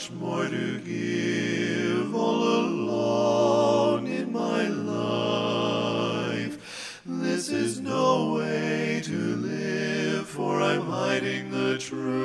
much more to give all alone in my life. This is no way to live, for I'm hiding the truth.